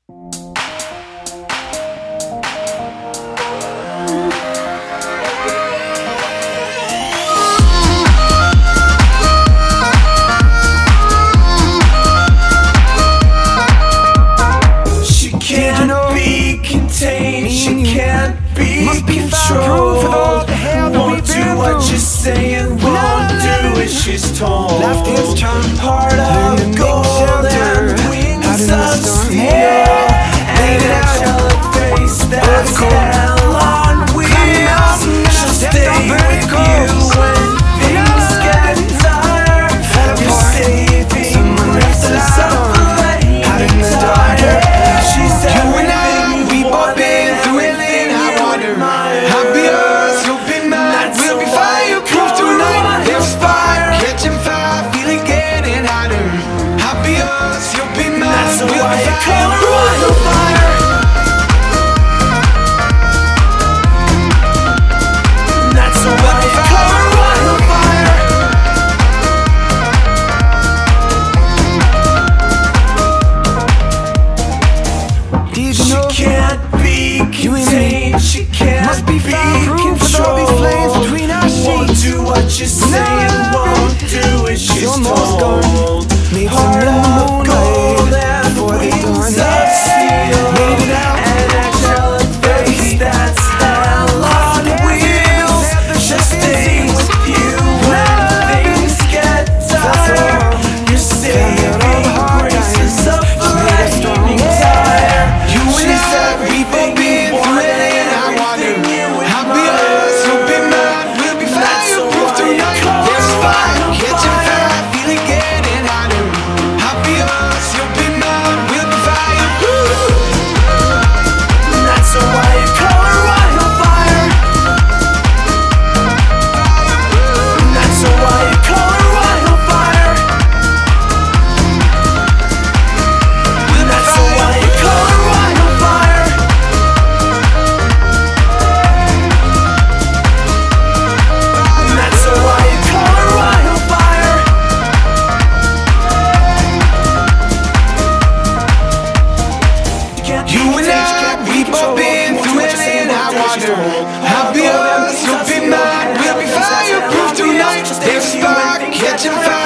She can't be contained, she can't be controlled. Won't do what you say and won't do as she's told. Heart of gold and wings of steel, and an angelic face that's hell on wheels. She'll stay with you when things get dire. You're saving graces of the late tire. She's everything we've all been through, and I wonder, I'll be yours, you'll be mine. We'll be fireproof tonight. There's fire, catching fire, feeling getting hotter. I'll be yours, you'll be mine. We'll be fireproof fire. That's why you color on fire. Did you She know can't be contained, she can't must be be fireproof with all these flames controlled. between our Won't sheets? do what you say and won't do as she's almost told. Meet Heart them in the of gold moonlight and before they wings dawn. of steel, Made it out. an angelic face that's hell on wheels. She'll stay with you when things get dire. You're saving graces of the lightning tire. You and She's I, everything we've all been you through want it, and and I wonder, everything you I'll be yours, you'll be mine. We'll be fireproof tonight. There's fire, catching fire, feeling getting hotter. I'll be yours, you'll be mine. We'll be fireproof. That's why you color right on fire. That's why you color right on fire. That's why you color right on fire. That's why you color right on fire. You and I, we've all been through it, and I wonder, I'll be yours, you'll be mine. We'll be fireproof tonight. There's a spark, catching fire.